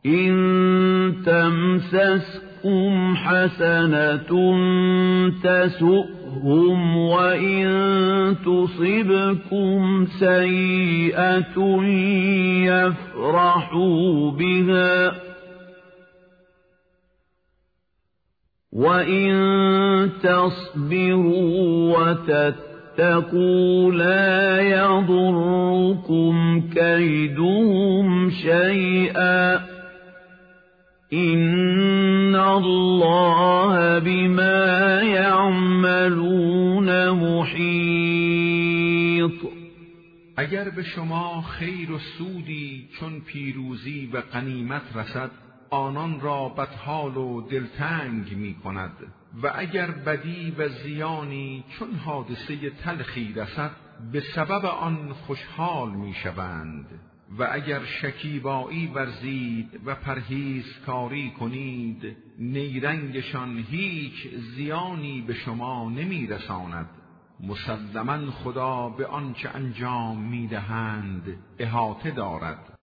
إن تمسسكم حسنة تسؤهم وإن تصبكم سيئة يفرحوا بها وإن تصبروا وتتقوا لا يضركم كيدهم شيئا إن الله بما يعملون محیط. اگر به شما خیر و سودی چون پیروزی و غنیمت رسد، آنان را بدحال و دلتنگ می کند، و اگر بدی و زیانی چون حادثه تلخی رسد، به سبب آن خوشحال می شوند. و اگر شکیبایی ورزید و پرهیزکاری کنید، نیرنگشان هیچ زیانی به شما نمی رساند. مسلماً خدا به آنچه انجام می دهند احاطه دارد.